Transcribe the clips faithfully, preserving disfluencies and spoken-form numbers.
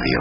Radio.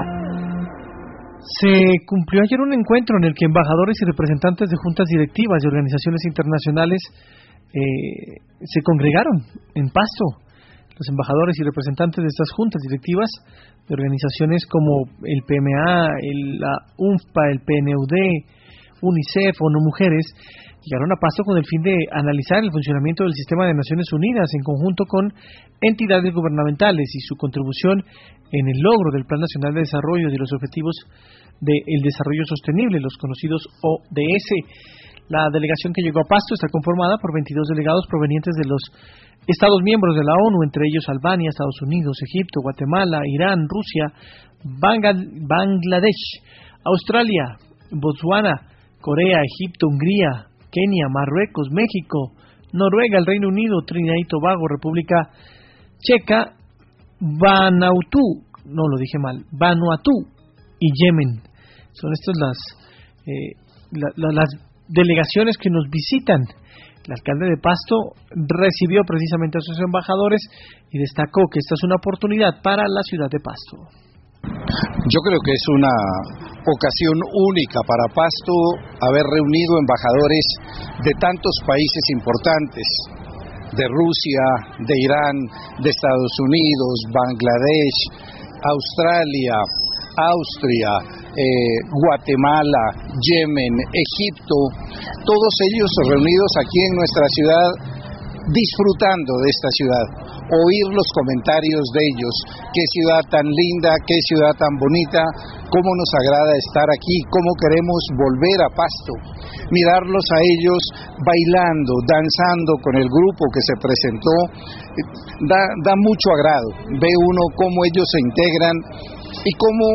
Se cumplió ayer un encuentro en el que embajadores y representantes de juntas directivas de organizaciones internacionales eh, se congregaron en Pasto. Los embajadores y representantes de estas juntas directivas de organizaciones como el P M A, el, la U N F P A, el P N U D, UNICEF, ONU Mujeres, llegaron a Pasto con el fin de analizar el funcionamiento del sistema de Naciones Unidas en conjunto con entidades gubernamentales y su contribución en el logro del Plan Nacional de Desarrollo y de los Objetivos del Desarrollo Sostenible, los conocidos O D S. La delegación que llegó a Pasto está conformada por veintidós delegados provenientes de los Estados miembros de la ONU, entre ellos Albania, Estados Unidos, Egipto, Guatemala, Irán, Rusia, Bangladesh, Australia, Botswana, Corea, Egipto, Hungría, Kenia, Marruecos, México, Noruega, el Reino Unido, Trinidad y Tobago, República Checa, Vanuatu, no lo dije mal, Vanuatu y Yemen. Son estas las, eh, la, la, las delegaciones que nos visitan. El alcalde de Pasto recibió precisamente a sus embajadores y destacó que esta es una oportunidad para la ciudad de Pasto. Yo creo que es una ocasión única para Pasto haber reunido embajadores de tantos países importantes, de Rusia, de Irán, de Estados Unidos, Bangladesh, Australia, Austria, eh, Guatemala, Yemen, Egipto, todos ellos reunidos aquí en nuestra ciudad, disfrutando de esta ciudad, oír los comentarios de ellos, qué ciudad tan linda, qué ciudad tan bonita, cómo nos agrada estar aquí, cómo queremos volver a Pasto, mirarlos a ellos bailando, danzando con el grupo que se presentó, da, da mucho agrado, ve uno cómo ellos se integran y cómo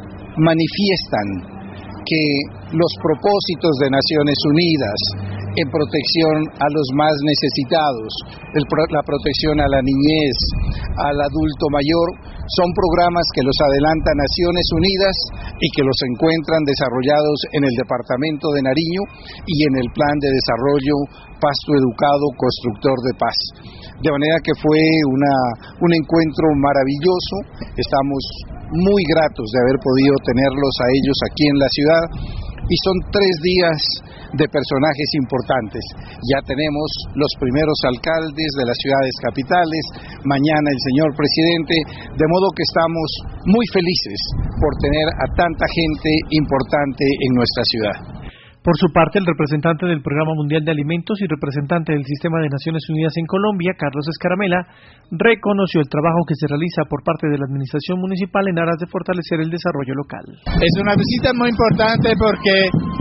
manifiestan que los propósitos de Naciones Unidas en protección a los más necesitados, el, la protección a la niñez, al adulto mayor, son programas que los adelanta Naciones Unidas y que los encuentran desarrollados en el departamento de Nariño y en el Plan de Desarrollo Pasto Educado Constructor de Paz. De manera que fue una, un encuentro maravilloso, estamos muy gratos de haber podido tenerlos a ellos aquí en la ciudad y son tres días de personajes importantes. Ya tenemos los primeros alcaldes de las ciudades capitales, mañana el señor presidente, de modo que estamos muy felices por tener a tanta gente importante en nuestra ciudad. Por su parte, el representante del Programa Mundial de Alimentos y representante del Sistema de Naciones Unidas en Colombia, Carlos Escaramela, reconoció el trabajo que se realiza por parte de la Administración Municipal en aras de fortalecer el desarrollo local. Es una visita muy importante porque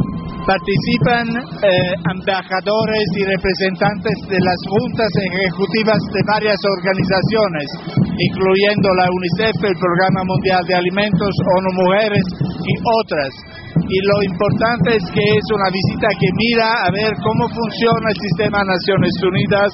participan eh, embajadores y representantes de las juntas ejecutivas de varias organizaciones, incluyendo la UNICEF, el Programa Mundial de Alimentos, ONU Mujeres y otras. Y lo importante es que es una visita que mira a ver cómo funciona el sistema de Naciones Unidas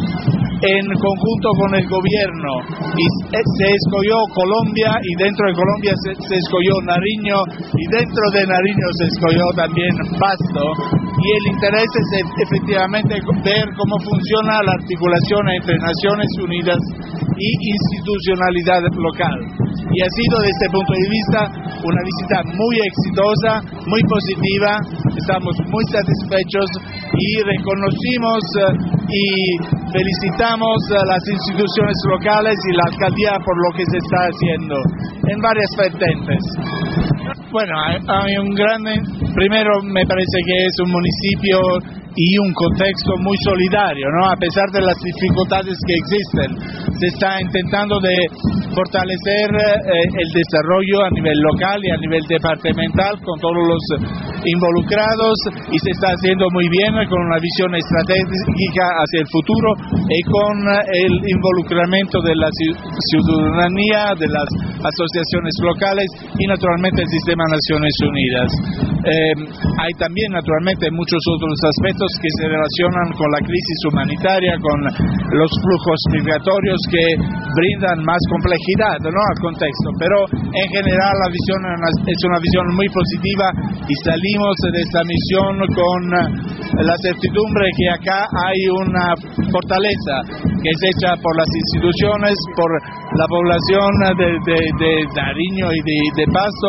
en conjunto con el gobierno, y se escogió Colombia y dentro de Colombia se, se escogió Nariño y dentro de Nariño se escogió también Pasto, y el interés es efectivamente ver cómo funciona la articulación entre Naciones Unidas y institucionalidad local. Y ha sido desde este punto de vista una visita muy exitosa, muy positiva, estamos muy satisfechos y reconocimos y felicitamos a las instituciones locales y la alcaldía por lo que se está haciendo en varias vertientes. Bueno, hay un grande, primero me parece que es un municipio y un contexto muy solidario, ¿no? A pesar de las dificultades que existen, se está intentando de fortalecer eh, el desarrollo a nivel local y a nivel departamental con todos los involucrados, y se está haciendo muy bien con una visión estratégica hacia el futuro y con el involucramiento de la ciudadanía, de las asociaciones locales y naturalmente el sistema de Naciones Unidas. Eh, hay también naturalmente muchos otros aspectos que se relacionan con la crisis humanitaria, con los flujos migratorios que brindan más complejidad complejidad, ¿no?, al contexto, pero en general la visión es una visión muy positiva y salimos de esta misión con la certidumbre que acá hay una fortaleza que es hecha por las instituciones, por la población de, de, de Nariño y de, de Pasto,